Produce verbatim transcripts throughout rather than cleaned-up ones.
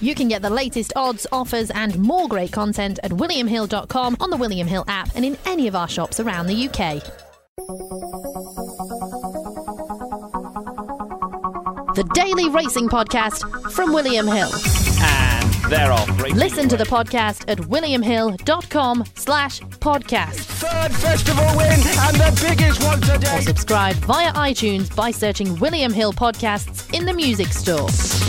You can get the latest odds, offers and more great content at william hill dot com, on the William Hill app and in any of our shops around the U K. The Daily Racing Podcast from William Hill. And they're off. Listen to the podcast at william hill dot com slash podcast. Third festival win and the biggest one today. Or subscribe via iTunes by searching William Hill Podcasts in the music store.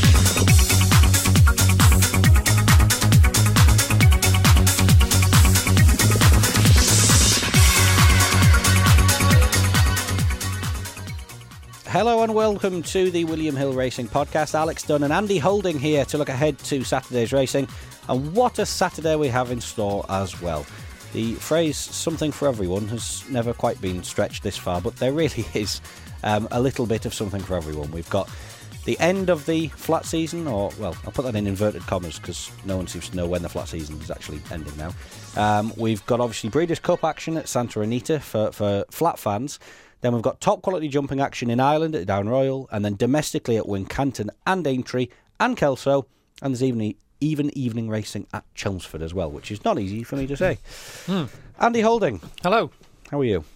Hello and welcome to the William Hill Racing Podcast. Alex Dunn and Andy Holding here to look ahead to Saturday's racing. And what a Saturday we have in store as well. The phrase something for everyone has never quite been stretched this far, but there really is um, a little bit of something for everyone. We've got the end of the flat season, or, well, I'll put that in inverted commas because no one seems to know when the flat season is actually ending now. Um, we've got obviously Breeders' Cup action at Santa Anita for, for flat fans. Then we've got top quality jumping action in Ireland at Down Royal, and then domestically at Wincanton and Aintree and Kelso, and there's even even evening racing at Chelmsford as well, which is not easy for me to say. Hmm. Andy Holding. Hello. How are you?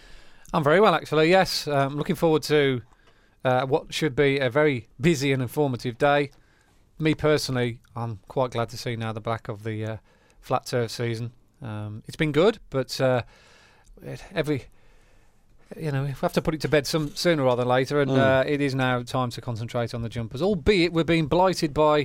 I'm very well, actually, yes. I'm um, looking forward to uh, what should be a very busy and informative day. Me personally, I'm quite glad to see now the back of the uh, flat turf season. Um, it's been good, but uh, every... You know, we have to put it to bed some sooner rather than later, and mm. uh, it is now time to concentrate on the jumpers. Albeit we're being blighted by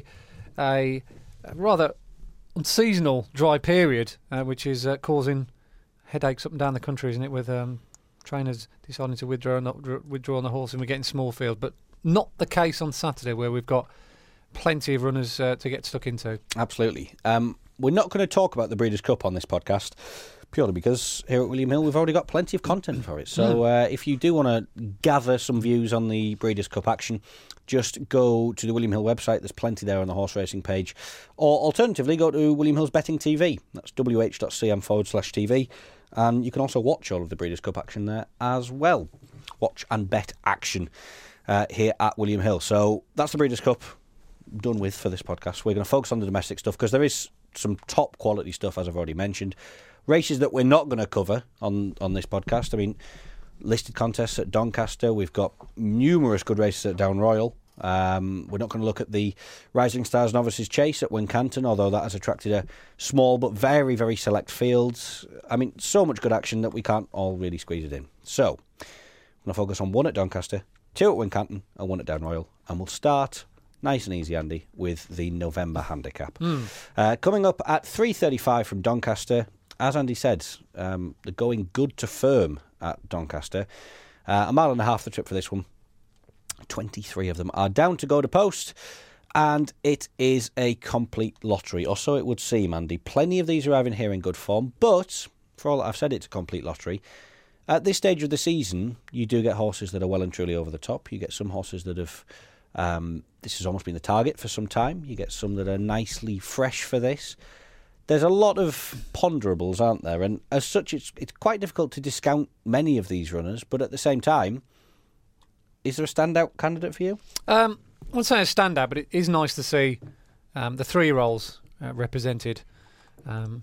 a, a rather unseasonal dry period, uh, which is uh, causing headaches up and down the country, isn't it? With um, trainers deciding to withdraw, not withdraw on the horse, and we're getting small fields. But not the case on Saturday, where we've got plenty of runners uh, to get stuck into. Absolutely. Um, we're not going to talk about the Breeders' Cup on this podcast, purely because here at William Hill we've already got plenty of content for it. So uh, if you do want to gather some views on the Breeders' Cup action, just go to the William Hill website. There's plenty there on the horse racing page. Or alternatively, go to William Hill's Betting T V. That's wh.cm forward slash TV. And you can also watch all of the Breeders' Cup action there as well. Watch and bet action uh, here at William Hill. So that's the Breeders' Cup done with for this podcast. We're going to focus on the domestic stuff because there is some top quality stuff, as I've already mentioned. Races that we're not going to cover on, on this podcast. I mean, listed contests at Doncaster. We've got numerous good races at Down Royal. Um, we're not going to look at the Rising Stars Novices Chase at Wincanton, although that has attracted a small but very, very select fields. I mean, so much good action that we can't all really squeeze it in. So, I'm going to focus on one at Doncaster, two at Wincanton, and one at Down Royal. And we'll start nice and easy, Andy, with the November handicap. Mm. Uh, coming up at three thirty-five from Doncaster, as Andy said, um, they're going good to firm at Doncaster. Uh, a mile and a half the trip for this one. twenty-three of them are down to go to post. And it is a complete lottery, or so it would seem, Andy. Plenty of these arriving here in good form. But, for all that I've said, it's a complete lottery. At this stage of the season, you do get horses that are well and truly over the top. You get some horses that have... Um, this has almost been the target for some time. You get some that are nicely fresh for this. There's a lot of ponderables, aren't there? And as such, it's it's quite difficult to discount many of these runners. But at the same time, is there a standout candidate for you? Um, I wouldn't say a standout, but it is nice to see um, the three-year-olds uh, represented. Um,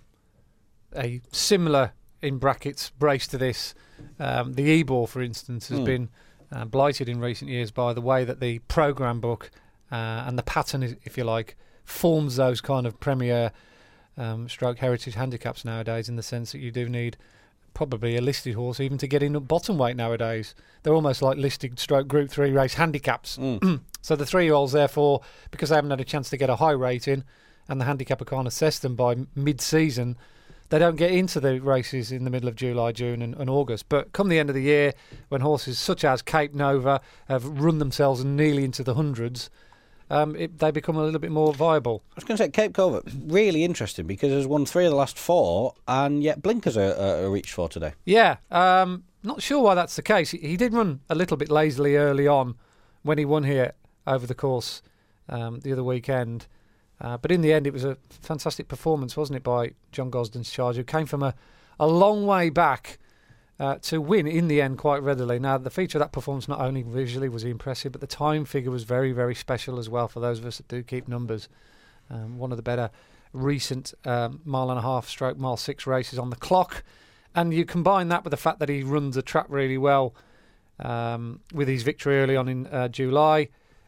a similar, in brackets, brace to this. Um, the Ebor, for instance, has mm. been uh, blighted in recent years by the way that the programme book uh, and the pattern, if you like, forms those kind of premier... Um, stroke heritage handicaps nowadays, in the sense that you do need probably a listed horse even to get in at bottom weight nowadays. They're almost like listed stroke group three race handicaps. Mm. So the three-year-olds, therefore, because they haven't had a chance to get a high rating and the handicapper can't assess them by mid-season, they don't get into the races in the middle of July, June and, and August. But come the end of the year, when horses such as Cape Nova have run themselves nearly into the hundreds, Um, it, they become a little bit more viable. I was going to say, Cape Cova, really interesting because has won three of the last four, and yet blinkers are, are, are reached for today. Yeah, um, not sure why that's the case. He, he did run a little bit lazily early on when he won here over the course um, the other weekend. Uh, but in the end, it was a fantastic performance, wasn't it, by John Gosden's charge, who came from a, a long way back uh, to win in the end quite readily. Now, the feature of that performance, not only visually was he impressive, but the time figure was very, very special as well for those of us that do keep numbers. Um, one of the better recent um, mile and a half stroke mile six races on the clock. And you combine that with the fact that he runs the track really well um, with his victory early on in uh, July.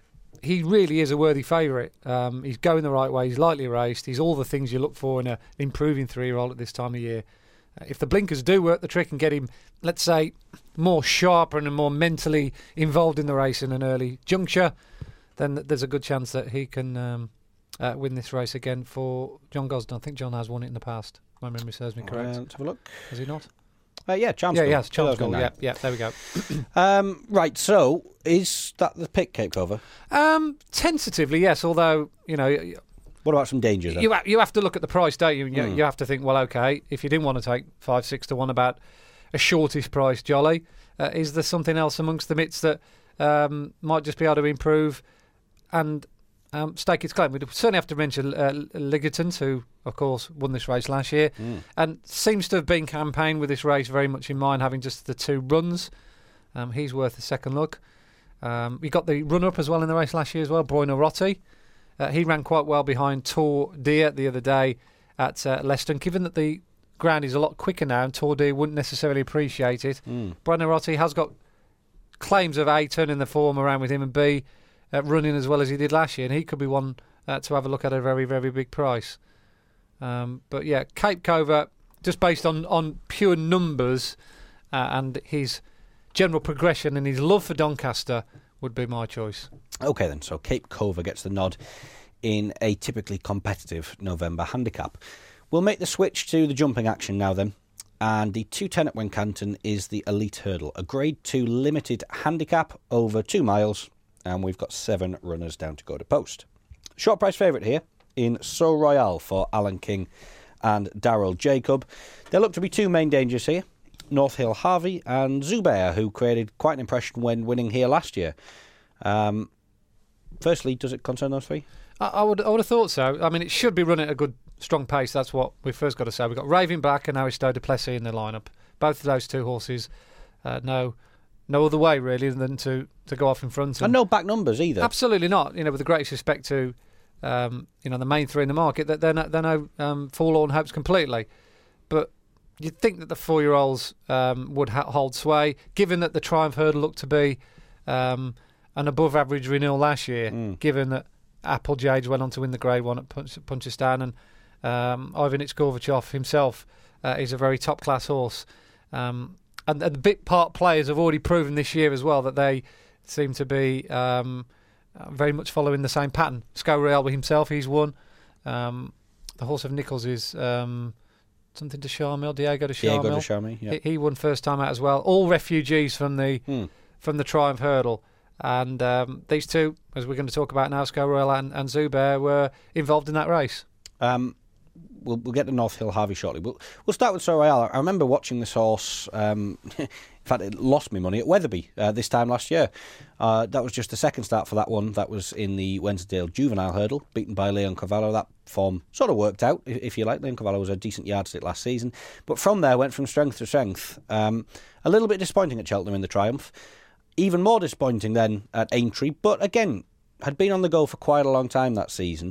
He really is a worthy favourite. Um, he's going the right way. He's lightly raced. He's all the things you look for in an improving three-year-old at this time of year. Uh, if the blinkers do work the trick and get him, let's say, more sharper and more mentally involved in the race in an early juncture, then there's a good chance that he can um, uh, win this race again for John Gosden. I think John has won it in the past. My memory serves me correct. Uh, let's have a look. Has he not? Uh, yeah, Chelmsford. Yeah, yes, Chelmsford. Yeah, yeah, there we go. um, right, so is that the pick, Cape Cover? Um, tentatively, yes. Although you know, what about some dangers? Then? You ha- you have to look at the price, don't you? You, mm. you have to think, well, okay, if you didn't want to take five, six to one about a shortish price jolly, uh, is there something else amongst the mitts that um, might just be able to improve and um, stake its claim? We certainly have to mention uh, Ligerton, who, of course, won this race last year mm. and seems to have been campaigned with this race very much in mind, having just the two runs. Um, he's worth a second look. Um, we got the runner-up as well in the race last year as well, Broiner Rotti. Uh, he ran quite well behind Tour Deer the other day at uh, Leicester. And given that the ground is a lot quicker now and Tour Deer wouldn't necessarily appreciate it, mm. Broiner Rotti has got claims of A, turning the form around with him, and B, uh, running as well as he did last year. And he could be one uh, to have a look at a very, very big price. Um, but yeah, Cape Cover, just based on, on pure numbers uh, and his general progression and his love for Doncaster, would be my choice. Okay then, so Cape Cover gets the nod in a typically competitive November handicap. We'll make the switch to the jumping action now then. And the two ten at Wincanton is the Elite Hurdle, a Grade two limited handicap over two miles, and we've got seven runners down to go to post. Short price favourite here in So Royale for Alan King and Daryl Jacob. There look to be two main dangers here. North Hill Harvey and Zubair, who created quite an impression when winning here last year. Um, firstly, does it concern those three? I, I would I would have thought so. I mean, it should be running at a good, strong pace. That's what we first got to say. We've got Raving Black and Aristo Duplessis in the lineup. Both of those two horses, uh, no no other way really than to, to go off in front. And, and no back numbers either. Absolutely not. You know, with the greatest respect to um, you know the main three in the market, that they're no, they're no um, forlorn hopes completely. But you'd think that the four-year-olds um, would ha- hold sway, given that the Triumph Hurdle looked to be um, an above-average renewal last year, mm. given that Applejades went on to win the Grade One at Punch- Punchestown, and um, Ivanich Gorbachev himself uh, is a very top-class horse. Um, and, and the big part players have already proven this year as well that they seem to be um, very much following the same pattern. Sco Real himself, he's won. Um, the horse of Nichols is... Um, Something to Charmel, Diego de Charmel. Diego de Charmel, yeah. He, he won first time out as well. All refugees from the hmm. from the Triumph Hurdle. And um, these two, as we're going to talk about now, Sco Royal and, and Zubair, were involved in that race. Um, we'll, we'll get to North Hill Harvey shortly. We'll, we'll start with So Royale. I remember watching this horse. Um, in fact, it lost me money at Wetherby uh, this time last year. Uh, that was just the second start for that one. That was in the Wensleydale Juvenile Hurdle, beaten by Leon Cavallo. That form sort of worked out, if you like. Leon Cavallo was a decent yardstick last season. But from there, went from strength to strength. Um, a little bit disappointing at Cheltenham in the Triumph. Even more disappointing then at Aintree. But again, had been on the go for quite a long time that season.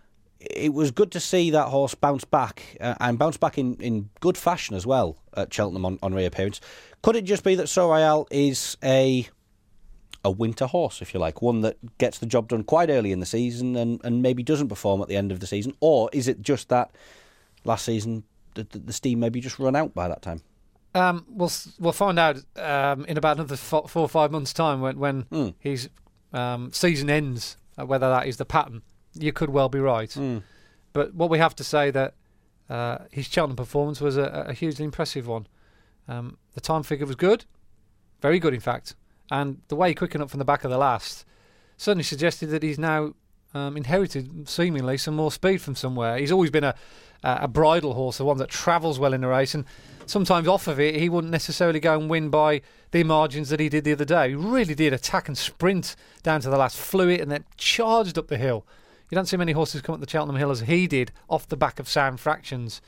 It was good to see that horse bounce back, uh, and bounce back in, in good fashion as well at Cheltenham on, on reappearance. Could it just be that So Royale is a a winter horse, if you like, one that gets the job done quite early in the season and, and maybe doesn't perform at the end of the season? Or is it just that last season the, the, the steam maybe just run out by that time? Um, we'll we'll find out um, in about another four, four or five months' time when, when mm. his um, season ends, uh, whether that is the pattern. You could well be right. Mm. But what we have to say that uh, his Cheltenham performance was a, a hugely impressive one. Um, the time figure was good, very good in fact, and the way he quickened up from the back of the last certainly suggested that he's now um, inherited seemingly some more speed from somewhere. He's always been a, a bridle horse, the one that travels well in a race, and sometimes off of it he wouldn't necessarily go and win by the margins that he did the other day. He really did attack and sprint down to the last, flew it and then charged up the hill. You don't see many horses come up the Cheltenham Hill as he did off the back of sound fractions.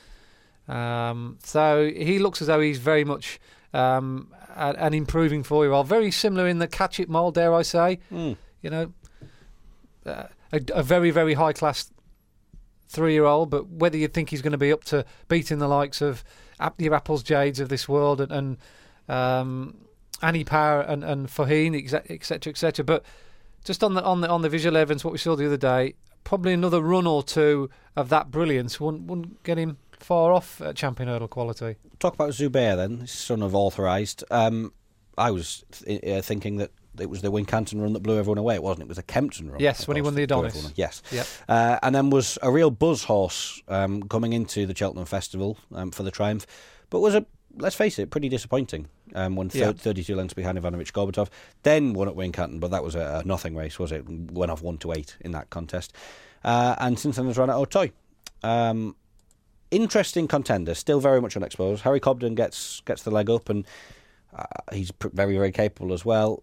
Um, so he looks as though he's very much um, a, an improving four-year-old. Very similar in the catch-it mould, dare I say. Mm. You know, uh, a, a very, very high-class three-year-old, but whether you think he's going to be up to beating the likes of your Apples Jades of this world and, and um, Annie Power and, and Faheen, et cetera, et cetera. But just on the on the on the visual evidence, what we saw the other day, probably another run or two of that brilliance wouldn't, wouldn't get him far off at champion hurdle quality. Talk about Zubair then, son of Authorised. Um, I was th- uh, thinking that it was the Wincanton run that blew everyone away. It wasn't. It was a Kempton run. Yes, when he won the Adonis. Yes. Yep. Uh, and then was a real buzz horse um, coming into the Cheltenham Festival um, for the Triumph, but was a, let's face it, pretty disappointing. Um, won th- yeah. thirty-two lengths behind Ivanovic Gorbatov. Then won at Wincanton, but that was a, a nothing race, was it? Went off one to eight in that contest. Uh, and since then has run at Auteuil. Um, interesting contender, still very much unexposed. Harry Cobden gets gets the leg up, and uh, he's pr- very, very capable as well.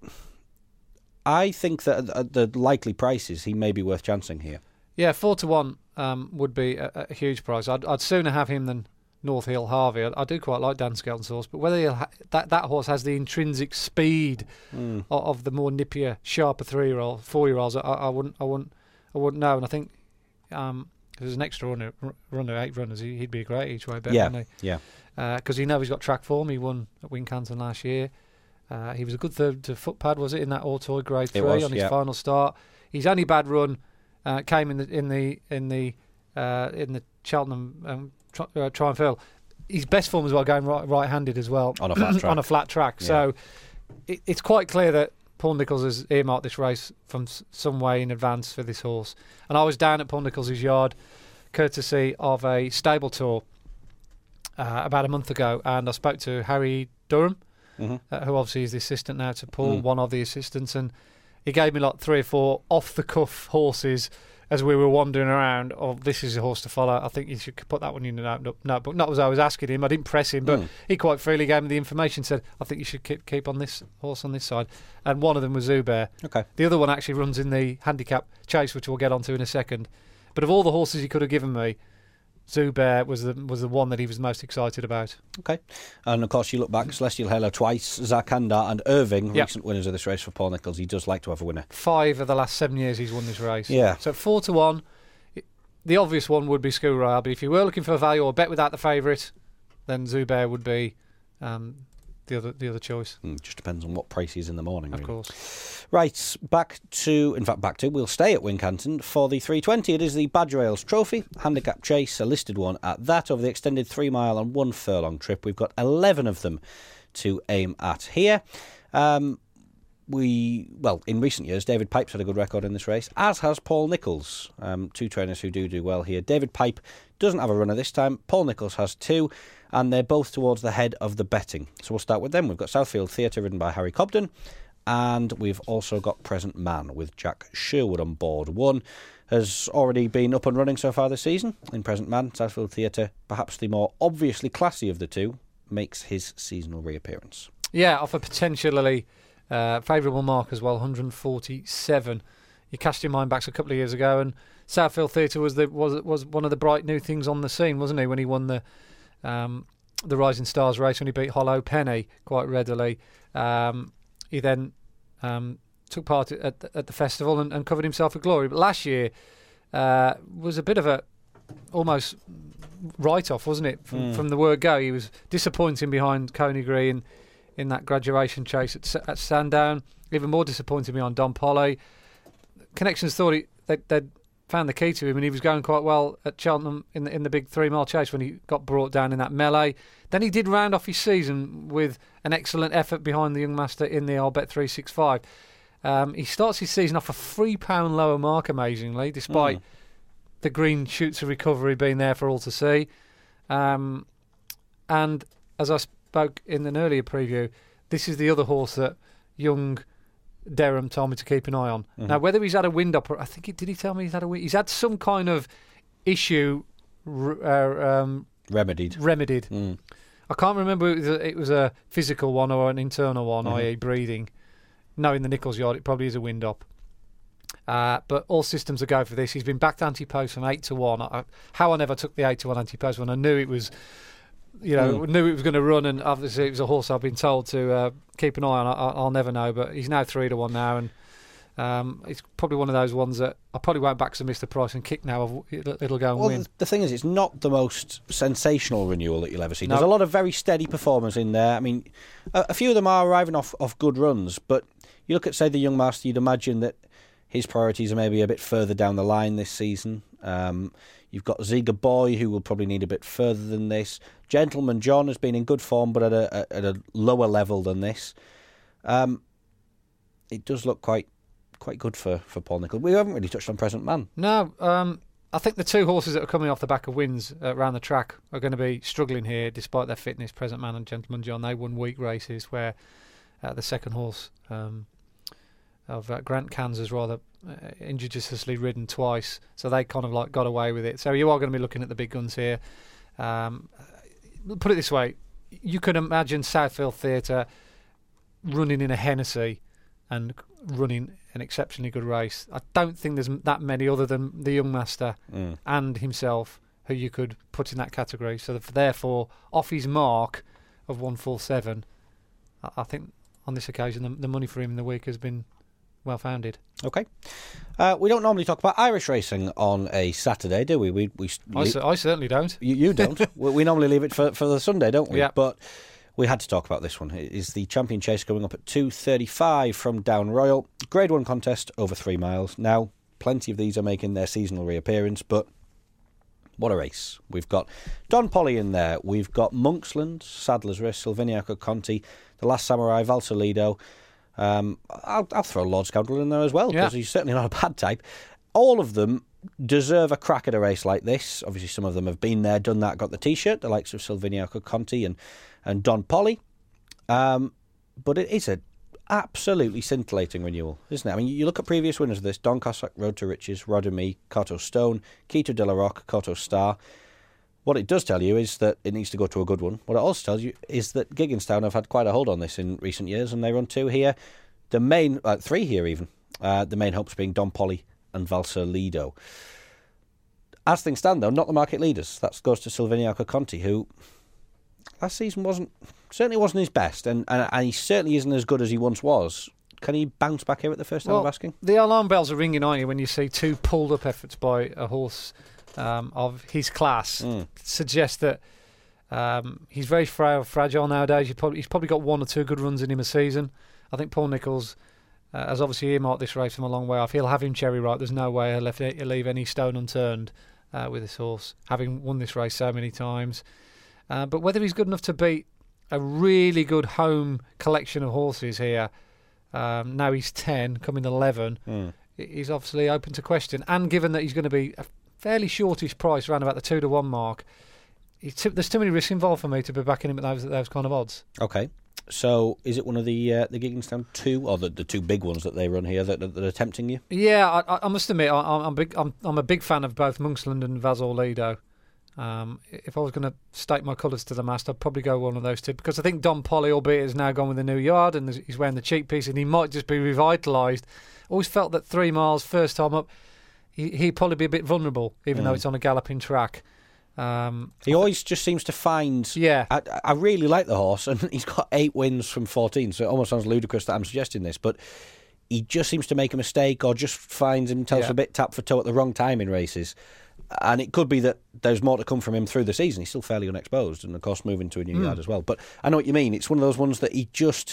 I think that at the likely prices, he may be worth chancing here. Yeah, four to one um, would be a, a huge price. I'd, I'd sooner have him than North Hill Harvey. I, I do quite like Dan Skelton's horse, but whether he'll ha- that that horse has the intrinsic speed mm. of, of the more nippier, sharper three-year-old, four-year-olds, I, I wouldn't, I wouldn't, I wouldn't know. And I think um, if there's an extra runner, runner eight runners, he, he'd be a great each way bet, yeah, wouldn't he? Yeah, because uh, he knows he's got track form. He won at Wincanton last year. Uh, he was a good third to footpad, was it, in that Auteuil Grade Three was, on his yeah. final start. His only bad run uh, came in the in the in the uh, in the Cheltenham um, tri- uh, Triumph Hill. His best form as well, going right right-handed as well on a flat track. on a flat track. Yeah. So it, it's quite clear that Paul Nicholls has earmarked this race from s- some way in advance for this horse. And I was down at Paul Nicholls' yard, courtesy of a stable tour uh, about a month ago, and I spoke to Harry Durham. Mm-hmm. Uh, who obviously is the assistant now to Paul, mm. one of the assistants, and he gave me like three or four off-the-cuff horses as we were wandering around. Oh, this is a horse to follow. I think you should put that one in your notebook. Not as I was asking him. I didn't press him, but mm. he quite freely gave me the information. Said, "I think you should keep keep on this horse on this side." And one of them was Zubair. Okay. The other one actually runs in the handicap chase, which we'll get onto in a second. But of all the horses he could have given me, Zubair was the was the one that he was most excited about. Okay. And of course you look back, Celestial Halo twice, Zarkandar and Irving, yep. recent winners of this race for Paul Nicholls. He does like to have a winner. Five of the last seven years he's won this race. Yeah. So four to one. The obvious one would be School Royale, but if you were looking for a value or bet without the favourite, then Zubair would be um, the other the other choice. Mm, just depends on what price he's in the morning. Of really. course. Right, back to, in fact, back to, we'll stay at Wincanton for the three twenty. It is the Badger Ales Trophy, handicap chase, a listed one at that, over the extended three mile and one furlong trip. We've got eleven of them to aim at here. Um, we, well, in recent years, David Pipe's had a good record in this race, as has Paul Nicholls. Um, two trainers who do do well here. David Pipe doesn't have a runner this time. Paul Nicholls has two, and they're both towards the head of the betting. So we'll start with them. We've got Southfield Theatre ridden by Harry Cobden. And we've also got Present Man with Jack Sherwood on board. One has already been up and running so far this season in Present Man. Southfield Theatre, perhaps the more obviously classy of the two, makes his seasonal reappearance. Yeah, off a potentially uh, favourable mark as well, one forty-seven. You cast your mind back a couple of years ago, and Southfield Theatre was the was was one of the bright new things on the scene, wasn't he? When he won the um, the Rising Stars race, when he beat Hollow Penny quite readily. Um, He then um, took part at the, at the festival and, and covered himself with glory. But last year uh, was a bit of a almost write-off, wasn't it? From, mm. from the word go, he was disappointing behind Coney Green in that graduation chase at, at Sandown. Even more disappointing behind Don Polly. Connections thought he, they, they'd found the key to him, and he was going quite well at Cheltenham in the, in the big three-mile chase when he got brought down in that melee. Then he did round off his season with an excellent effort behind the young master in the I'll Bet three sixty-five. Um, he starts his season off a three pound lower mark, amazingly, despite mm. the green shoots of recovery being there for all to see. Um, and as I spoke in an earlier preview, this is the other horse that young Derham told me to keep an eye on. Mm-hmm. Now, whether he's had a wind up, or I think he, did he tell me he's had a wind? He's had some kind of issue uh, um, remedied. Remedied. Mm. I can't remember if it was, a, it was a physical one or an internal one, mm-hmm. that is, breathing. Knowing the Nicholls yard, it probably is a wind up. Uh, but all systems are go for this. He's been backed anti-post from eight to one. I, how I never took the eight to one anti-post when I knew it was. You know, mm. knew it was going to run, and obviously it was a horse I've been told to uh, keep an eye on. I, I'll never know, but he's now three to one now, and Um, it's probably one of those ones that I probably won't back to Mister Price and kick now. It'll, it'll go and well, win. The, the thing is, it's not the most sensational renewal that you'll ever see. No. There's a lot of very steady performers in there. I mean, a, a few of them are arriving off, off good runs, but you look at, say, the young master, you'd imagine that his priorities are maybe a bit further down the line this season. Um, you've got Ziga Boy, who will probably need a bit further than this. Gentleman John has been in good form, but at a, at a lower level than this. Um, it does look quite quite good for, for Paul Nicholls. We haven't really touched on Present Man. No, um, I think the two horses that are coming off the back of wins uh, around the track are going to be struggling here, despite their fitness. Present Man and Gentleman John, they won weak races where uh, the second horse um, of uh, Grant Kansas rather uh, injudiciously ridden twice, so they kind of like got away with it. So you are going to be looking at the big guns here. Um, put it this way, you could imagine Southfield Theatre running in a Hennessy and running an exceptionally good race. I don't think there's that many other than the young master mm. and himself who you could put in that category. So therefore, off his mark of one four seven, I think on this occasion the, the money for him in the week has been well founded. Okay. Uh, we don't normally talk about Irish racing on a Saturday, do we? We, we I, le- I certainly don't. You, you don't. we, we normally leave it for, for the Sunday, don't we? Yeah. But we had to talk about this one. It is the Champion Chase going up at two thirty-five from Down Royal. Grade one contest over three miles. Now, plenty of these are making their seasonal reappearance, but what a race. We've got Don Polly in there. We've got Monksland, Sadler's Risk, Silviniaco Conti, The Last Samurai, Valsalido. Um, I'll, I'll throw Lord Scoundrel in there as well, because yeah. he's certainly not a bad type. All of them deserve a crack at a race like this. Obviously, some of them have been there, done that, got the T-shirt, the likes of Silviniaco Conti and, and Don Polly. Um, but it is an absolutely scintillating renewal, isn't it? I mean, you look at previous winners of this: Don Cossack, Road to Riches, Rodemy, Cotto Stone, Quito de la Roque, Cotto Star. What it does tell you is that it needs to go to a good one. What it also tells you is that Gigginstown have had quite a hold on this in recent years, and they run two here. The main, uh, three here even. Uh, the main hopes being Don Polly and Valsalido. As things stand, though, not the market leaders. That goes to Silviniaco Conti, who last season wasn't certainly wasn't his best, and, and, and he certainly isn't as good as he once was. Can he bounce back here at the first time well, of asking? The alarm bells are ringing, aren't you, when you see two pulled-up efforts by a horse Um, of his class. Mm. Suggests that um, he's very fra- fragile nowadays. He's probably, he's probably got one or two good runs in him a season. I think Paul Nicholls uh, has obviously earmarked this race from a long way off. He'll have him cherry right. There's no way he'll, left, he'll leave any stone unturned uh, with this horse, having won this race so many times. Uh, but whether he's good enough to beat a really good home collection of horses here, um, now he's ten, coming eleven, mm. he's obviously open to question. And given that he's going to be a fairly shortish price, around about the two to one mark, t- there's too many risks involved for me to be backing him at those, at those kind of odds. Okay, so is it one of the uh, the Gigginstown two, or the, the two big ones that they run here that, that, that are tempting you? Yeah, I, I must admit, I, I'm big. I'm, I'm a big fan of both Monksland and Valsalido. Um, if I was going to stake my colours to the mast, I'd probably go one of those two, because I think Don Polly, albeit has now gone with a new yard and he's wearing the cheek piece, and he might just be revitalised. Always felt that three miles first time up, he, he'd probably be a bit vulnerable, even mm. though it's on a galloping track. Um, he always just seems to find... Yeah. I, I really like the horse, and he's got eight wins from fourteen, so it almost sounds ludicrous that I'm suggesting this, but he just seems to make a mistake or just finds himself yeah. a bit tap for toe at the wrong time in races. And it could be that there's more to come from him through the season. He's still fairly unexposed, and of course moving to a new mm. yard as well. But I know what you mean. It's one of those ones that he just...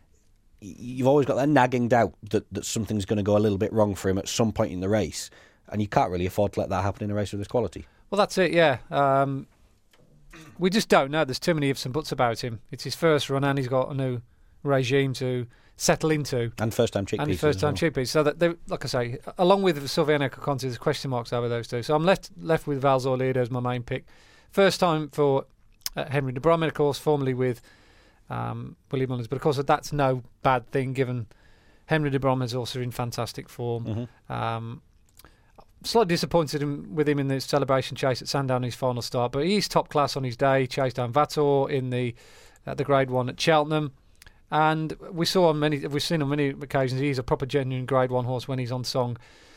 You've always got that nagging doubt that, that something's going to go a little bit wrong for him at some point in the race, and you can't really afford to let that happen in a race of this quality. Well, that's it, yeah. Um, we just don't know. There's too many ifs and buts about him. It's his first run, and he's got a new regime to settle into. And first-time cheek and pieces. And first-time well. cheek pieces. So, that they, like I say, along with Silviniaco Conti, there's question marks over those two. So I'm left left with Valsalido as my main pick. First time for uh, Henry de Bromhead, of course, formerly with um, William Mullins. But, of course, that's no bad thing, given Henry de Bromhead's also in fantastic form. Mm-hmm. Um Slightly disappointed in, with him in the celebration chase at Sandown in his final start, but he's top class on his day. He chased down Vator in the uh, the Grade One at Cheltenham, and we saw on many we've seen on many occasions he's a proper genuine Grade One horse when he's on song.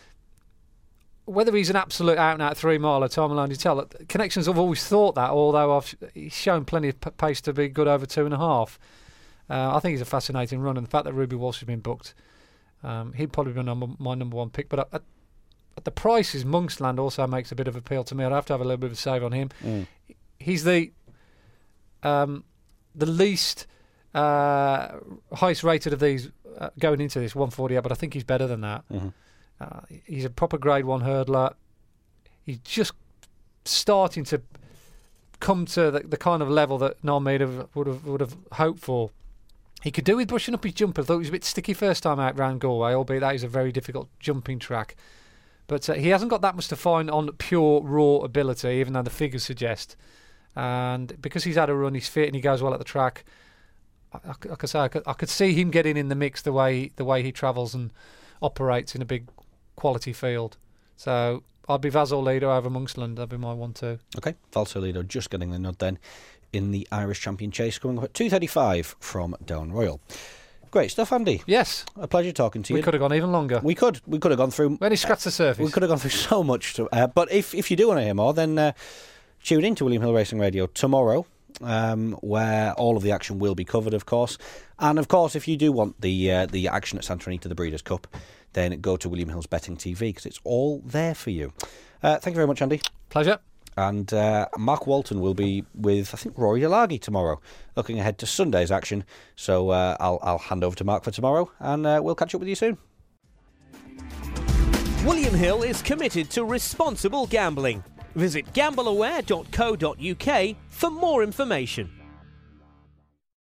Whether he's an absolute out and out three miler, time alone to tell. Connections have always thought that, although I've, he's shown plenty of p- pace to be good over two and a half. Uh, I think he's a fascinating run, and the fact that Ruby Walsh has been booked Um, he'd probably be number, my number one pick. But at, at the prices, Monksland also makes a bit of appeal to me. I'd have to have a little bit of a save on him. Mm. He's the um, the least uh, highest rated of these uh, going into this one forty-eight, but I think he's better than that. Mm-hmm. Uh, he's a proper Grade One hurdler. He's just starting to come to the, the kind of level that Narmida would have would have hoped for. He could do with brushing up his jumper. I thought he was a bit sticky first time out round Galway, albeit that is a very difficult jumping track. But uh, he hasn't got that much to find on pure raw ability, even though the figures suggest. And because he's had a run, he's fit and he goes well at the track. I, I, like I say, I could, I could see him getting in the mix the way the way he travels and operates in a big quality field. So I'd be Valsolido over Monksland. That'd be my one two. Okay, Valsolido just getting the nod then in the Irish Champion Chase, coming up at two thirty-five from Down Royal. Great stuff, Andy. Yes. A pleasure talking to you. We could have gone even longer. We could. We could have gone through... We only scratched the surface. We could have gone through so much. To, uh, but if, if you do want to hear more, then uh, tune in to William Hill Racing Radio tomorrow, um, where all of the action will be covered, of course. And, of course, if you do want the uh, the action at Santa Anita, the Breeders' Cup, then go to William Hill's Betting T V, because it's all there for you. Uh, thank you very much, Andy. Pleasure. And uh, Mark Walton will be with, I think, Rory Delagi tomorrow, looking ahead to Sunday's action. So uh, I'll, I'll hand over to Mark for tomorrow, and uh, we'll catch up with you soon. William Hill is committed to responsible gambling. Visit gamble aware dot co dot uk for more information.